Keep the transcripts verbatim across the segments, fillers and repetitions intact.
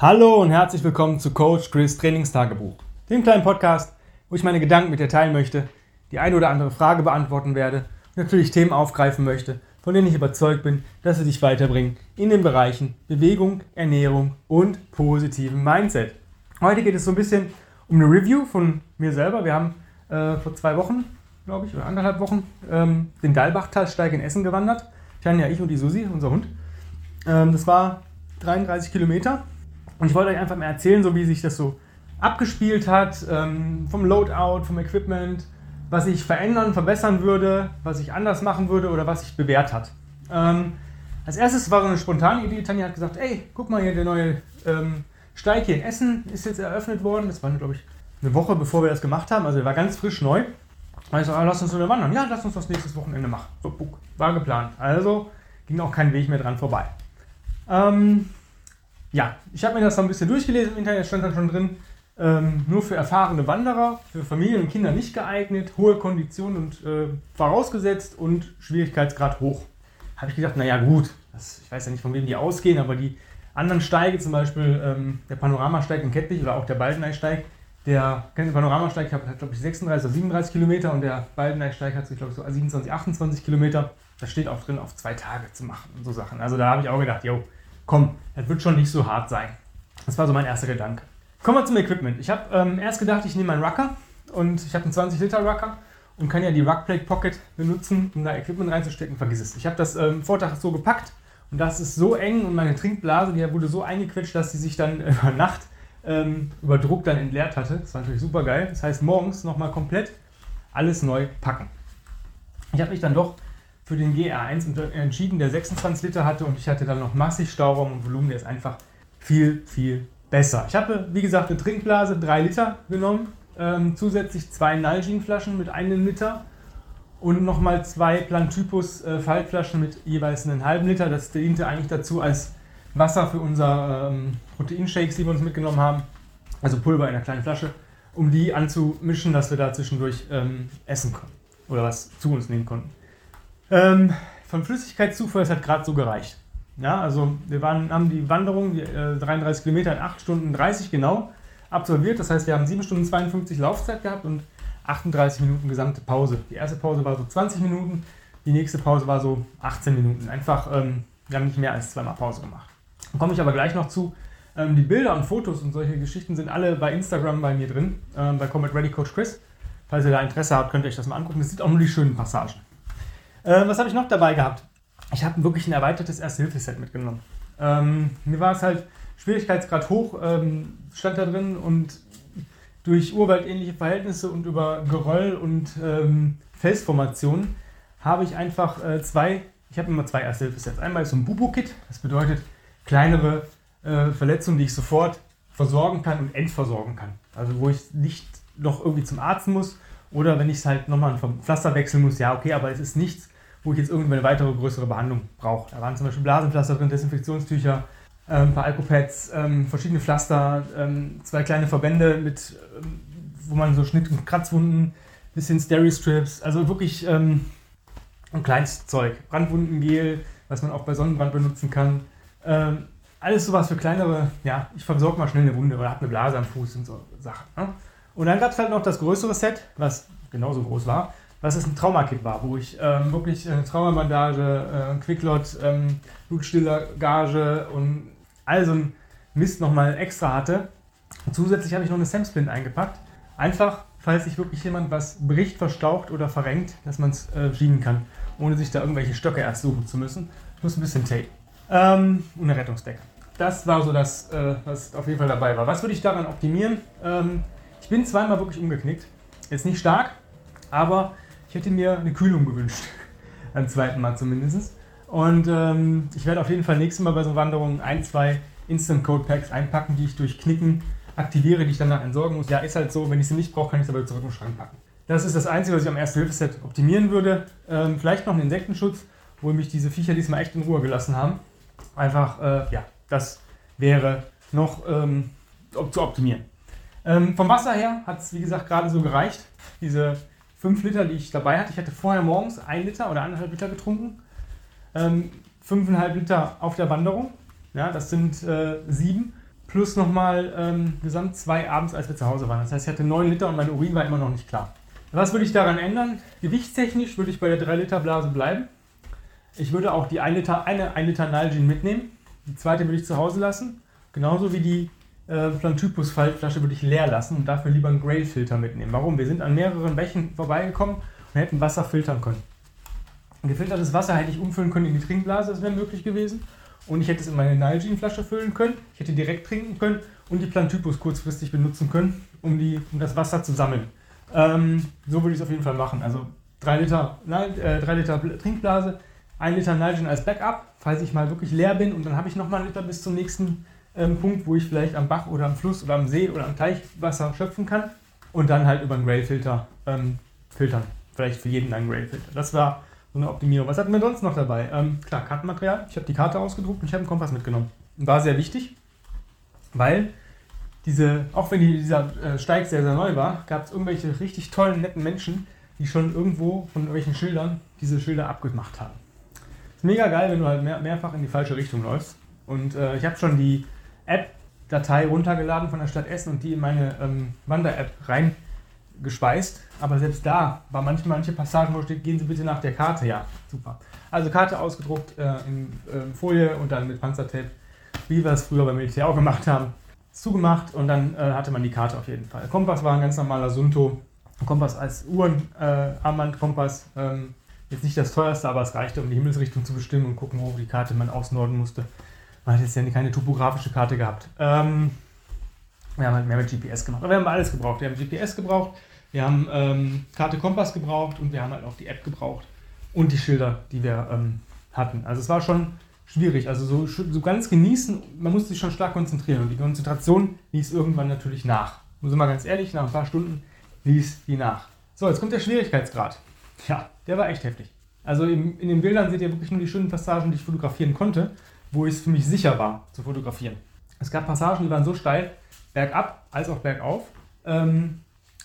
Hallo und herzlich willkommen zu Coach Chris Trainingstagebuch, dem kleinen Podcast, wo ich meine Gedanken mit dir teilen möchte, die eine oder andere Frage beantworten werde und natürlich Themen aufgreifen möchte, von denen ich überzeugt bin, dass sie dich weiterbringen in den Bereichen Bewegung, Ernährung und positiven Mindset. Heute geht es so ein bisschen um eine Review von mir selber. Wir haben äh, vor zwei Wochen, glaube ich, oder anderthalb Wochen ähm, den Dalbachtalsteig in Essen gewandert. Tanja, ich und die Susi, unser Hund. Ähm, das war dreiunddreißig Kilometer. Und ich wollte euch einfach mal erzählen, so wie sich das so abgespielt hat, ähm, vom Loadout, vom Equipment, was ich verändern, verbessern würde, was ich anders machen würde oder was sich bewährt hat. Ähm, als erstes war so eine spontane Idee. Tanja hat gesagt, ey, guck mal hier, der neue ähm, Steig hier in Essen ist jetzt eröffnet worden. Das war, glaube ich, eine Woche, bevor wir das gemacht haben. Also der war ganz frisch neu. Und ich so, ah, lass uns wieder wandern. Ja, lass uns das nächstes Wochenende machen. So, buck, war geplant. Also ging auch kein Weg mehr dran vorbei. Ähm... Ja, ich habe mir das noch ein bisschen durchgelesen, im Internet stand dann schon drin, ähm, nur für erfahrene Wanderer, für Familien und Kinder nicht geeignet, hohe Konditionen und äh, vorausgesetzt und Schwierigkeitsgrad hoch. Habe ich gedacht, naja gut, das, ich weiß ja nicht, von wem die ausgehen, aber die anderen Steige, zum Beispiel ähm, der Panoramasteig in Kettwig oder auch der Baldeneysteig, der Panoramasteig hat, glaube ich, sechsunddreißig oder siebenunddreißig Kilometer und der Baldeneysteig hat, glaube ich, so siebenundzwanzig, achtundzwanzig Kilometer. Da steht auch drin, auf zwei Tage zu machen und so Sachen. Also da habe ich auch gedacht, jo, komm, das wird schon nicht so hart sein. Das war so mein erster Gedanke. Kommen wir zum Equipment. Ich habe ähm, erst gedacht, ich nehme meinen Rucker und ich habe einen zwanzig Liter Rucker und kann ja die Ruckplate Pocket benutzen, um da Equipment reinzustecken. Vergiss es. Ich habe das ähm, Vortag so gepackt und das ist so eng und meine Trinkblase, die wurde so eingequetscht, dass sie sich dann über Nacht ähm, über Druck dann entleert hatte. Das war natürlich super geil. Das heißt, morgens nochmal komplett alles neu packen. Ich habe mich dann doch für den G R eins entschieden, der sechsundzwanzig Liter hatte und ich hatte dann noch massig Stauraum und Volumen, der ist einfach viel, viel besser. Ich habe, wie gesagt, eine Trinkblase, drei Liter genommen, ähm, zusätzlich zwei Nalgene-Flaschen mit einem Liter und nochmal zwei Plantypus äh, Faltflaschen mit jeweils einen halben Liter. Das diente eigentlich dazu als Wasser für unsere ähm, Proteinshakes, die wir uns mitgenommen haben, also Pulver in einer kleinen Flasche, um die anzumischen, dass wir da zwischendurch ähm, essen konnten oder was zu uns nehmen konnten. Ähm, von Flüssigkeitszufuhr, das hat gerade so gereicht. Ja, also wir waren, haben die Wanderung, die äh, dreiunddreißig Kilometer in acht Stunden dreißig genau absolviert. Das heißt, wir haben sieben Stunden zweiundfünfzig Laufzeit gehabt und achtunddreißig Minuten gesamte Pause. Die erste Pause war so zwanzig Minuten, die nächste Pause war so achtzehn Minuten. Einfach, ähm, wir haben nicht mehr als zweimal Pause gemacht. Dann komme ich aber gleich noch zu. Ähm, die Bilder und Fotos und solche Geschichten sind alle bei Instagram bei mir drin, ähm, bei Combat Ready Coach Chris. Falls ihr da Interesse habt, könnt ihr euch das mal angucken. Das sieht auch nur die schönen Passagen. Äh, was habe ich noch dabei gehabt? Ich habe wirklich ein erweitertes Erste-Hilfe-Set mitgenommen. Ähm, mir war es halt Schwierigkeitsgrad hoch, ähm, stand da drin und durch urwaldähnliche Verhältnisse und über Geröll und ähm, Felsformationen habe ich einfach äh, zwei, ich habe immer zwei Erste-Hilfe-Sets. Einmal ist so ein Bubo-Kit, das bedeutet kleinere äh, Verletzungen, die ich sofort versorgen kann und entversorgen kann. Also wo ich nicht noch irgendwie zum Arzt muss oder wenn ich es halt nochmal vom Pflaster wechseln muss, ja okay, aber es ist nichts, wo ich jetzt irgendwann eine weitere größere Behandlung brauche. Da waren zum Beispiel Blasenpflaster drin, Desinfektionstücher, äh, ein paar Alkopads, ähm, verschiedene Pflaster, ähm, zwei kleine Verbände mit, ähm, wo man so Schnitt- und Kratzwunden, bisschen Steri-Strips, also wirklich ähm, ein kleines Zeug. Brandwundengel, was man auch bei Sonnenbrand benutzen kann. Ähm, alles sowas für kleinere, ja, ich versorge mal schnell eine Wunde oder habe eine Blase am Fuß und so Sachen. Ne? Und dann gab es halt noch das größere Set, was genauso groß war, was es ein Traumakit war, wo ich ähm, wirklich eine Traumabandage, äh, Quicklot, ähm, Blutstillgage und all so ein Mist nochmal extra hatte. Und zusätzlich habe ich noch eine Samsplint eingepackt. Einfach, falls sich wirklich jemand was bricht, verstaucht oder verrenkt, dass man es äh, schieben kann, ohne sich da irgendwelche Stöcke erst suchen zu müssen. Plus ein bisschen Tape. Ähm, und eine Rettungsdecke. Das war so das, äh, was auf jeden Fall dabei war. Was würde ich daran optimieren? Ähm, ich bin zweimal wirklich umgeknickt. Jetzt nicht stark, aber ich hätte mir eine Kühlung gewünscht. Beim zweiten Mal zumindest. Und ähm, ich werde auf jeden Fall nächstes Mal bei so Wanderungen ein, zwei Instant Code Packs einpacken, die ich durch Knicken aktiviere, die ich danach entsorgen muss. Ja, ist halt so, wenn ich sie nicht brauche, kann ich sie aber zurück im Schrank packen. Das ist das Einzige, was ich am Erste-Hilfe-Set optimieren würde. Ähm, vielleicht noch einen Insektenschutz, wo mich diese Viecher diesmal echt in Ruhe gelassen haben. Einfach, äh, ja, das wäre noch ähm, zu optimieren. Ähm, vom Wasser her hat es, wie gesagt, gerade so gereicht. Diese fünf Liter, die ich dabei hatte. Ich hatte vorher morgens ein Liter oder eineinhalb Liter getrunken. Ähm, fünf Komma fünf Liter auf der Wanderung. Ja, das sind äh, sieben plus nochmal ähm, gesamt zwei abends, als wir zu Hause waren. Das heißt, ich hatte neun Liter und mein Urin war immer noch nicht klar. Was würde ich daran ändern? Gewichtstechnisch würde ich bei der drei Liter Blase bleiben. Ich würde auch die ein Liter, eine ein Liter Nalgene mitnehmen. Die zweite würde ich zu Hause lassen. Genauso wie die äh, Plantypus-Faltflasche würde ich leer lassen und dafür lieber einen Grail-Filter mitnehmen. Warum? Wir sind an mehreren Bächen vorbeigekommen und hätten Wasser filtern können. Ein gefiltertes Wasser hätte ich umfüllen können in die Trinkblase, das wäre möglich gewesen. Und ich hätte es in meine Nalgene-Flasche füllen können. Ich hätte direkt trinken können und die Plantypus kurzfristig benutzen können, um, die, um das Wasser zu sammeln. Ähm, so würde ich es auf jeden Fall machen. Also drei Liter, äh, drei Liter Trinkblase, ein Liter Nalgene als Backup, falls ich mal wirklich leer bin. Und dann habe ich nochmal einen Liter bis zum nächsten ähm, Punkt, wo ich vielleicht am Bach oder am Fluss oder am See oder am Teich Wasser schöpfen kann. Und dann halt über einen Grail-Filter ähm, filtern. Vielleicht für jeden einen Grail-Filter. Das war so eine Optimierung. Was hatten wir sonst noch dabei? Ähm, klar, Kartenmaterial. Ich habe die Karte ausgedruckt und ich habe einen Kompass mitgenommen. War sehr wichtig, weil diese, auch wenn die, dieser äh, Steig sehr, sehr neu war, gab es irgendwelche richtig tollen, netten Menschen, die schon irgendwo von irgendwelchen Schildern diese Schilder abgemacht haben. Ist mega geil, wenn du halt mehr, mehrfach in die falsche Richtung läufst. Und äh, ich habe schon die App-Datei runtergeladen von der Stadt Essen und die in meine ähm, Wander-App reingespeist. Aber selbst da war manchmal manche Passagen, wo steht, gehen Sie bitte nach der Karte. Ja, super. Also Karte ausgedruckt äh, in äh, Folie und dann mit Panzertape, wie wir es früher beim Militär auch gemacht haben, zugemacht und dann äh, hatte man die Karte auf jeden Fall. Kompass war ein ganz normaler Sunto. Kompass als Uhrenarmband-Kompass. Äh, ähm, jetzt nicht das teuerste, aber es reichte, um die Himmelsrichtung zu bestimmen und gucken, wo die Karte man ausnorden musste. Man hat jetzt ja keine topografische Karte gehabt. Ähm, wir haben halt mehr mit G P S gemacht. Aber wir haben alles gebraucht. Wir haben G P S gebraucht, wir haben ähm, Karte Kompass gebraucht und wir haben halt auch die App gebraucht und die Schilder, die wir ähm, hatten. Also es war schon schwierig. Also so, so ganz genießen, man musste sich schon stark konzentrieren und die Konzentration ließ irgendwann natürlich nach. Muss ich mal ganz ehrlich, nach ein paar Stunden ließ die nach. So, jetzt kommt der Schwierigkeitsgrad. Ja, der war echt heftig. Also in, in den Bildern seht ihr wirklich nur die schönen Passagen, die ich fotografieren konnte, wo es für mich sicher war zu fotografieren. Es gab Passagen, die waren so steil, bergab als auch bergauf, ähm,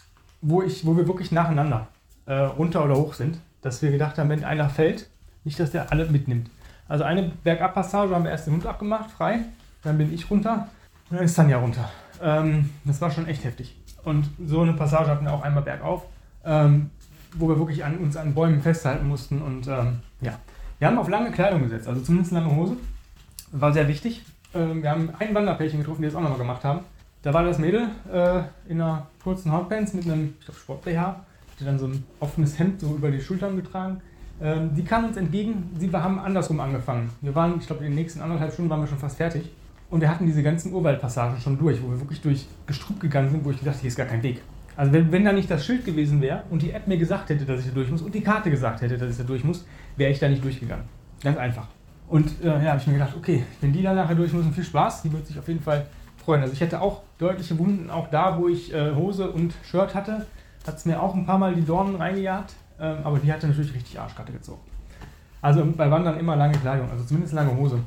wo, ich, wo wir wirklich nacheinander äh, runter oder hoch sind, dass wir gedacht haben, wenn einer fällt, nicht, dass der alle mitnimmt. Also eine Bergab-Passage haben wir erst den Hund abgemacht, frei, dann bin ich runter und dann ist Tanja runter. Ähm, das war schon echt heftig. Und so eine Passage hatten wir auch einmal bergauf, ähm, wo wir wirklich an, uns an Bäumen festhalten mussten. Und ähm, ja, wir haben auf lange Kleidung gesetzt, also zumindest lange Hose. War sehr wichtig. Ähm, wir haben ein Wanderpärchen getroffen, die das auch nochmal gemacht haben. Da war das Mädel äh, in einer kurzen Hotpants mit einem, ich glaube, Sport-B H. Die dann so ein offenes Hemd so über die Schultern getragen. Ähm, die kam uns entgegen, sie wir haben andersrum angefangen. Wir waren, ich glaube, in den nächsten anderthalb Stunden waren wir schon fast fertig. Und wir hatten diese ganzen Urwaldpassagen schon durch, wo wir wirklich durch Gestrüpp gegangen sind, wo ich gedacht habe, hier ist gar kein Weg. Also wenn, wenn da nicht das Schild gewesen wäre und die App mir gesagt hätte, dass ich da durch muss und die Karte gesagt hätte, dass ich da durch muss, wäre ich da nicht durchgegangen. Ganz einfach. Und äh, ja, habe ich mir gedacht, okay, wenn die da nachher durch müssen, viel Spaß, die wird sich auf jeden Fall freuen. Also ich hätte auch deutliche Wunden, auch da, wo ich äh, Hose und Shirt hatte, hat es mir auch ein paar Mal die Dornen reingejagt, ähm, aber die hatte natürlich richtig Arschkarte gezogen. Also bei Wandern immer lange Kleidung, also zumindest lange Hose.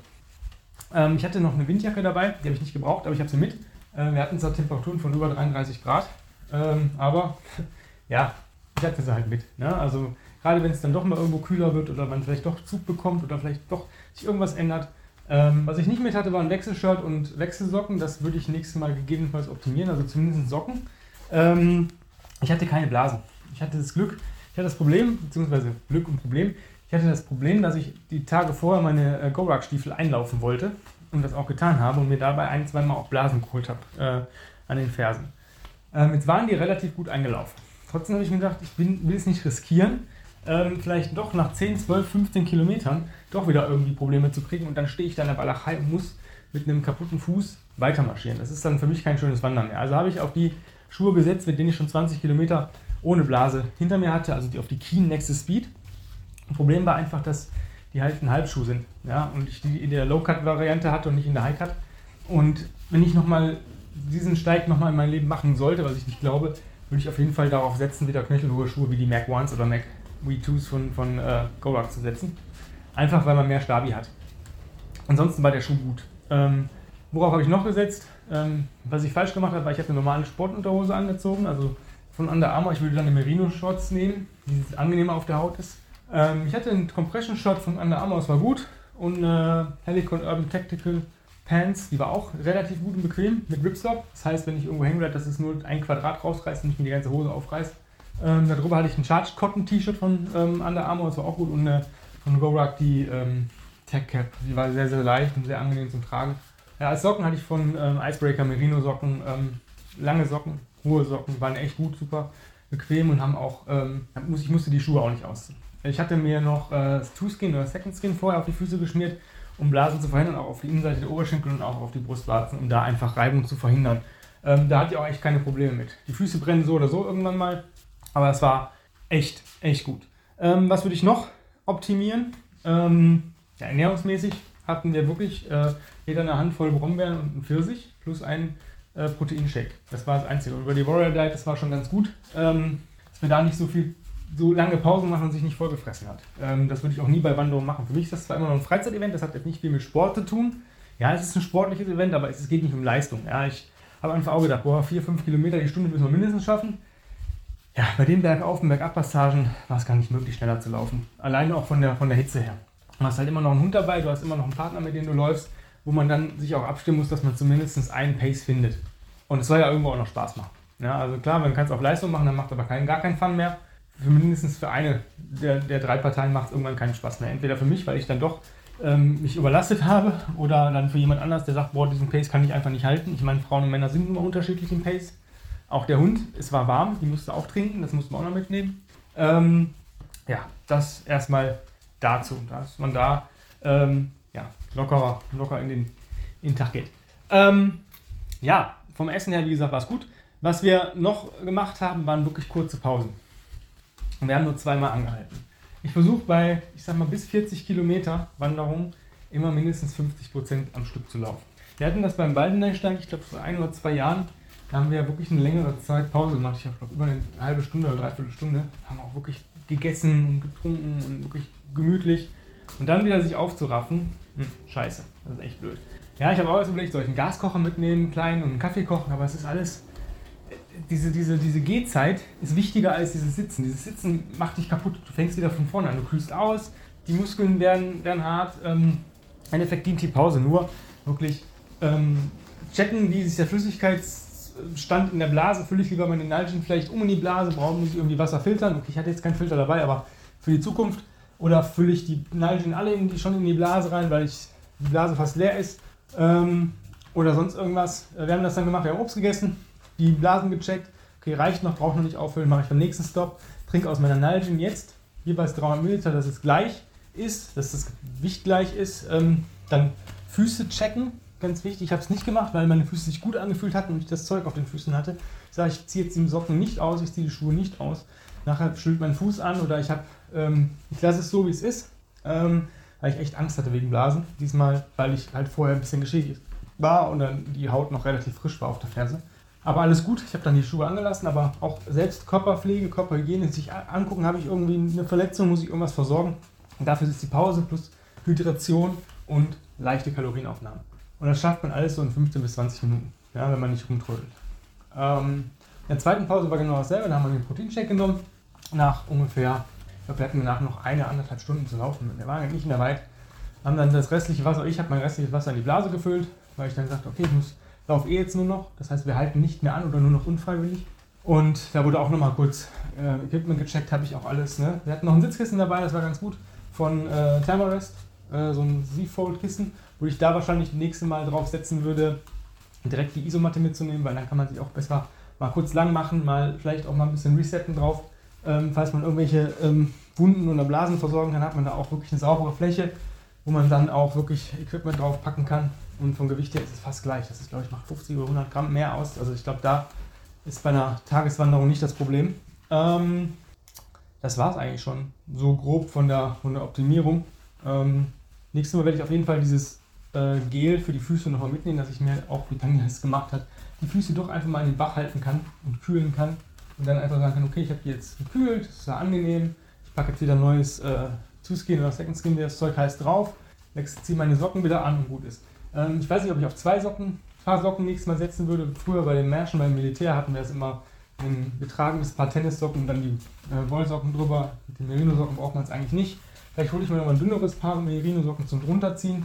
Ähm, ich hatte noch eine Windjacke dabei, die habe ich nicht gebraucht, aber ich habe sie mit. Äh, wir hatten zwar Temperaturen von über dreiunddreißig Grad, ähm, aber ja, ich hatte sie halt mit. Ne? Also gerade wenn es dann doch mal irgendwo kühler wird oder man vielleicht doch Zug bekommt oder vielleicht doch sich irgendwas ändert. Ähm, was ich nicht mit hatte, waren Wechselshirt und Wechselsocken. Das würde ich nächstes Mal gegebenenfalls optimieren, also zumindest Socken. Ähm, ich hatte keine Blasen. Ich hatte das Glück, ich hatte das Problem, beziehungsweise Glück und Problem, ich hatte das Problem, dass ich die Tage vorher meine äh, Goruck-Stiefel einlaufen wollte und das auch getan habe und mir dabei ein-, zweimal auch Blasen geholt habe äh, an den Fersen. Ähm, jetzt waren die relativ gut eingelaufen. Trotzdem habe ich mir gedacht, ich bin, will es nicht riskieren, ähm, vielleicht doch nach zehn, zwölf, fünfzehn Kilometern doch wieder irgendwie Probleme zu kriegen und dann stehe ich da in der Walachei und muss mit einem kaputten Fuß weitermarschieren. Das ist dann für mich kein schönes Wandern mehr. Also habe ich auf die Schuhe gesetzt, mit denen ich schon zwanzig Kilometer ohne Blase hinter mir hatte, also die auf die Keen Nexus Speed. Das Problem war einfach, dass die halt ein Halbschuh sind, ja, und ich die in der Low-Cut-Variante hatte und nicht in der High-Cut. Und wenn ich nochmal diesen Steig nochmal in mein Leben machen sollte, was ich nicht glaube, würde ich auf jeden Fall darauf setzen, wieder knöchelhohe Schuhe wie die Mac eins oder Mac V zwei von, von äh, Goruck zu setzen. Einfach, weil man mehr Stabi hat. Ansonsten war der Schuh gut. Ähm, worauf habe ich noch gesetzt? Ähm, was ich falsch gemacht habe, war, ich habe eine normale Sportunterhose angezogen, also von Under Armour. Ich würde dann eine Merino-Shorts nehmen, die angenehmer auf der Haut ist. Ähm, ich hatte einen Compression-Shot von Under Armour, das war gut. Und eine Helicon Urban Tactical Pants, die war auch relativ gut und bequem mit Ripstop. Das heißt, wenn ich irgendwo hängen bleibe, dass es nur ein Quadrat rausreißt und nicht mir die ganze Hose aufreißt. Ähm, darüber hatte ich ein Charged Cotton T-Shirt von ähm, Under Armour, das war auch gut. Und eine von Gorak, die ähm, Tech Cap, die war sehr, sehr leicht und sehr angenehm zum Tragen. Ja, als Socken hatte ich von ähm, Icebreaker Merino Socken, ähm, lange Socken, hohe Socken, waren echt gut, super bequem und haben auch, ähm, ich musste die Schuhe auch nicht ausziehen. Ich hatte mir noch äh, Two-Skin oder Second Skin vorher auf die Füße geschmiert, um Blasen zu verhindern, auch auf die Innenseite der Oberschenkel und auch auf die Brustwarzen, um da einfach Reibung zu verhindern. Ähm, da hatte ich auch echt keine Probleme mit. Die Füße brennen so oder so irgendwann mal, aber es war echt, echt gut. Ähm, was würde ich noch optimieren? Ähm, ja, ernährungsmäßig hatten wir wirklich äh, jeder eine Handvoll Brombeeren und einen Pfirsich plus einen äh, Proteinshake. Das war das Einzige. Und über die Warrior Diet, das war schon ganz gut, ähm, dass wir da nicht so viel so lange Pausen machen und sich nicht vollgefressen hat. Ähm, das würde ich auch nie bei Wanderung machen. Für mich ist das zwar immer noch ein Freizeitevent, das hat jetzt nicht viel mit Sport zu tun. Ja, es ist ein sportliches Event, aber es geht nicht um Leistung. Ja, ich habe einfach auch gedacht, boah, vier, fünf Kilometer die Stunde müssen wir mindestens schaffen. Ja, bei den Bergauf- und Bergabpassagen war es gar nicht möglich, schneller zu laufen. Alleine auch von der, von der Hitze her. Du hast halt immer noch einen Hund dabei, du hast immer noch einen Partner, mit dem du läufst, wo man dann sich auch abstimmen muss, dass man zumindest einen Pace findet. Und es soll ja irgendwo auch noch Spaß machen. Ja, also klar, man kann es auf Leistung machen, dann macht aber kein, gar keinen Fun mehr. Für mindestens für eine der, der drei Parteien macht es irgendwann keinen Spaß mehr. Entweder für mich, weil ich dann doch ähm, mich überlastet habe, oder dann für jemand anders, der sagt, boah, diesen Pace kann ich einfach nicht halten. Ich meine, Frauen und Männer sind immer unterschiedlich im Pace. Auch der Hund, es war warm, die musste auch trinken, das mussten wir auch noch mitnehmen. Ähm, ja, das erstmal dazu, dass man da ähm, ja, lockerer, locker in den, in den Tag geht. Ähm, ja, vom Essen her, wie gesagt, war es gut. Was wir noch gemacht haben, waren wirklich kurze Pausen. Und wir haben nur zweimal angehalten. Ich versuche bei, ich sag mal, bis vierzig Kilometer Wanderung immer mindestens fünfzig Prozent am Stück zu laufen. Wir hatten das beim Baldeneyssteig, ich glaube vor ein oder zwei Jahren, da haben wir ja wirklich eine längere Zeit Pause gemacht. Ich habe über eine halbe Stunde oder dreiviertel Stunde, haben auch wirklich gegessen und getrunken und wirklich gemütlich. Und dann wieder sich aufzuraffen, hm, scheiße, das ist echt blöd. Ja, ich habe auch erst überlegt, soll ich einen Gaskocher mitnehmen, einen kleinen und einen Kaffee kochen, aber es ist alles, diese, diese, diese Gehzeit ist wichtiger als dieses Sitzen. Dieses Sitzen macht dich kaputt, du fängst wieder von vorne an, du kühlst aus, die Muskeln werden, werden hart. Ähm, Im Endeffekt dient die Pause nur wirklich ähm, checken, wie sich der Flüssigkeitsstand in der Blase, fülle ich lieber meine Nalgene vielleicht um in die Blase, brauche muss ich irgendwie Wasser filtern, okay, ich hatte jetzt keinen Filter dabei, aber für die Zukunft, oder fülle ich die Nalgene alle in die, schon in die Blase rein, weil ich, die Blase fast leer ist, ähm, oder sonst irgendwas. Wir haben das dann gemacht, wir haben Obst gegessen, die Blasen gecheckt, okay, reicht noch, brauche noch nicht auffüllen, mache ich beim nächsten Stop, trinke aus meiner Nalgene jetzt jeweils dreihundert Milliliter, dass es gleich ist, dass das Gewicht gleich ist, ähm, dann Füße checken, ganz wichtig, ich habe es nicht gemacht, weil meine Füße sich gut angefühlt hatten und ich das Zeug auf den Füßen hatte. Ich sage, ich ziehe jetzt die Socken nicht aus, ich ziehe die Schuhe nicht aus, nachher schüttelt mein Fuß an oder ich habe, ähm, ich lasse es so, wie es ist, ähm, weil ich echt Angst hatte wegen Blasen, diesmal, weil ich halt vorher ein bisschen geschädigt war und dann die Haut noch relativ frisch war auf der Ferse. Aber alles gut, ich habe dann die Schuhe angelassen, aber auch selbst Körperpflege, Körperhygiene, sich angucken, habe ich irgendwie eine Verletzung, muss ich irgendwas versorgen. Und dafür ist die Pause plus Hydration und leichte Kalorienaufnahme. Und das schafft man alles so in fünfzehn bis zwanzig Minuten, ja, wenn man nicht rumtrödelt. Ähm, in der zweiten Pause war genau dasselbe, da haben wir den Proteinshake genommen, nach ungefähr, ich glaube, wir hatten danach noch eine, anderthalb Stunden zu laufen, wir waren nicht mehr weit, haben dann das restliche Wasser, ich habe mein restliches Wasser in die Blase gefüllt, weil ich dann gesagt habe, okay, ich muss laufe eh jetzt nur noch, das heißt, wir halten nicht mehr an oder nur noch unfreiwillig. Und da wurde auch nochmal kurz äh, Equipment gecheckt, habe ich auch alles. Ne? Wir hatten noch ein Sitzkissen dabei, das war ganz gut, von äh, Thermarest, äh, so ein Z-Fold-Kissen, wo ich da wahrscheinlich das nächste Mal drauf setzen würde, direkt die Isomatte mitzunehmen, weil dann kann man sich auch besser mal kurz lang machen, mal vielleicht auch mal ein bisschen resetten drauf. Ähm, falls man irgendwelche ähm, Wunden oder Blasen versorgen kann, hat man da auch wirklich eine saubere Fläche, wo man dann auch wirklich Equipment drauf packen kann. Und vom Gewicht her ist es fast gleich. Das ist, glaube ich, macht fünfzig oder hundert Gramm mehr aus. Also ich glaube, da ist bei einer Tageswanderung nicht das Problem. Ähm, das war es eigentlich schon so grob von der, von der Optimierung. Ähm, nächstes Mal werde ich auf jeden Fall dieses äh, Gel für die Füße nochmal mitnehmen, dass ich mir auch, wie Tanja es gemacht hat, die Füße doch einfach mal in den Bach halten kann und kühlen kann. Und dann einfach sagen kann, okay, ich habe die jetzt gekühlt, das ist ja angenehm. Ich packe jetzt wieder ein neues äh, Two-Skin oder Second Skin, wie das Zeug heißt, drauf. Jetzt ziehe meine Socken wieder an und gut ist. Ich weiß nicht, ob ich auf zwei Socken, paar Socken nächstes Mal setzen würde. Früher bei den Märschen, beim Militär hatten wir es immer ein getragenes Paar Tennissocken und dann die äh, Wollsocken drüber. Mit den Merino-Socken braucht man es eigentlich nicht. Vielleicht hole ich mir noch mal ein dünneres Paar Merino-Socken zum drunterziehen.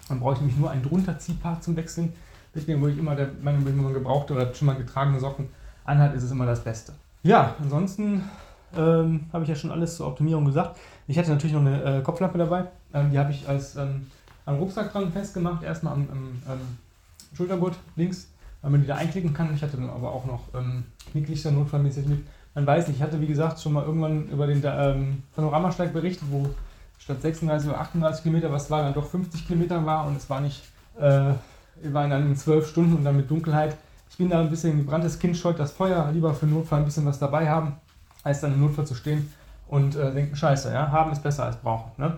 Dann brauche ich nämlich nur ein Drunterziehpaar zum Wechseln. Deswegen, wo ich immer der Meinung bin, wenn man gebrauchte oder schon mal getragene Socken anhat, ist es immer das Beste. Ja, ansonsten ähm, habe ich ja schon alles zur Optimierung gesagt. Ich hatte natürlich noch eine äh, Kopflampe dabei. Ähm, die habe ich als ähm, am Rucksack dran festgemacht. Erstmal am, am, am Schultergurt links, weil man die da einklicken kann. Ich hatte dann aber auch noch ähm, Knicklichter notfallmäßig mit. Man weiß nicht, ich hatte wie gesagt schon mal irgendwann über den ähm, Panoramasteig berichtet, wo statt sechsunddreißig oder achtunddreißig Kilometer, was war, dann doch fünfzig Kilometer war und es war nicht, äh, wir waren dann in zwölf Stunden und dann mit Dunkelheit. Ich bin da ein bisschen gebranntes Kind, scheut das Feuer, lieber für Notfall ein bisschen was dabei haben, als dann im Notfall zu stehen und äh, denken, scheiße, ja, haben ist besser als brauchen. Ne?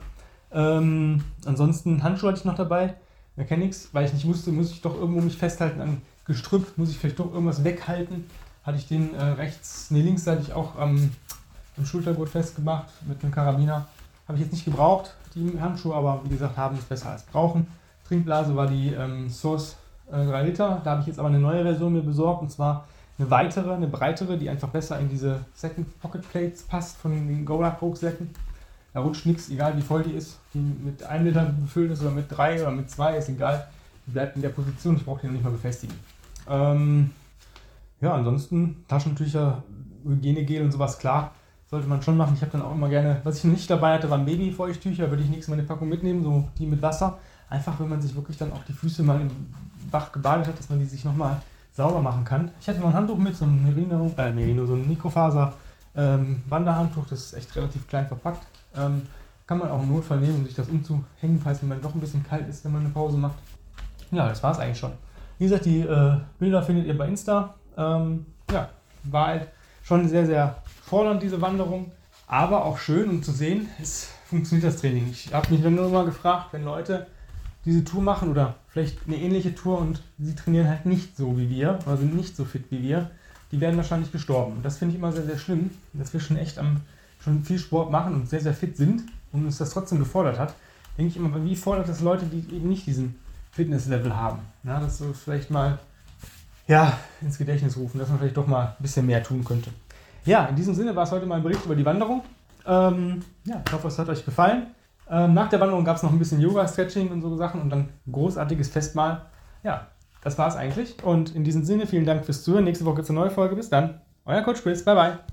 Ähm, ansonsten Handschuhe hatte ich noch dabei, Mechanics, weil ich nicht wusste, muss ich doch irgendwo mich festhalten an Gestrüpp, muss ich vielleicht doch irgendwas weghalten. Hatte ich den äh, rechts, nee, linksseitig auch ähm, am Schultergurt festgemacht mit einem Karabiner. Habe ich jetzt nicht gebraucht, die Handschuhe, aber wie gesagt, haben es besser als brauchen. Trinkblase war die ähm, Source äh, drei Liter. Da habe ich jetzt aber eine neue Version mir besorgt, und zwar eine weitere, eine breitere, die einfach besser in diese Second Pocket Plates passt von den Gola Rucksäcken. Da rutscht nichts, egal wie voll die ist. Die mit einem Liter befüllt ist oder mit drei oder mit zwei, ist egal. Die bleibt in der Position, ich brauche die noch nicht mal befestigen. Ähm, ja, ansonsten Taschentücher, Hygienegel und sowas, klar. Sollte man schon machen. Ich habe dann auch immer gerne, was ich nicht dabei hatte, waren Babyfeuchttücher. Würde ich nächstes Mal eine Packung mitnehmen, so die mit Wasser. Einfach, wenn man sich wirklich dann auch die Füße mal im Bach gebadet hat, dass man die sich nochmal sauber machen kann. Ich hatte noch ein Handtuch mit, so ein Merino, äh, Merino, so ein Mikrofaser ähm, Wanderhandtuch. Das ist echt relativ klein verpackt. Ähm, kann man auch im Notfall nehmen, um sich das umzuhängen, falls man doch ein bisschen kalt ist, wenn man eine Pause macht. Ja, das war es eigentlich schon. Wie gesagt, die äh, Bilder findet ihr bei Insta. Ähm, ja, war halt schon sehr, sehr fordernd, diese Wanderung, aber auch schön, um zu sehen, es funktioniert das Training. Ich habe mich dann nur mal gefragt, wenn Leute diese Tour machen oder vielleicht eine ähnliche Tour und sie trainieren halt nicht so wie wir oder sind nicht so fit wie wir, die werden wahrscheinlich gestorben. Und das finde ich immer sehr, sehr schlimm, dass wir schon echt am, schon viel Sport machen und sehr, sehr fit sind und uns das trotzdem gefordert hat. Denke ich immer, wie fordert das Leute, die eben nicht diesen Fitnesslevel haben? Ja, das so vielleicht mal ja, ins Gedächtnis rufen, dass man vielleicht doch mal ein bisschen mehr tun könnte. Ja, in diesem Sinne war es heute mal ein Bericht über die Wanderung. Ähm, ja, ich hoffe, es hat euch gefallen. Ähm, nach der Wanderung gab es noch ein bisschen Yoga, Stretching und so Sachen und dann ein großartiges Festmahl. Ja, das war es eigentlich. Und in diesem Sinne, vielen Dank fürs Zuhören. Nächste Woche gibt es eine neue Folge. Bis dann. Euer Coach Chris. Bye, bye.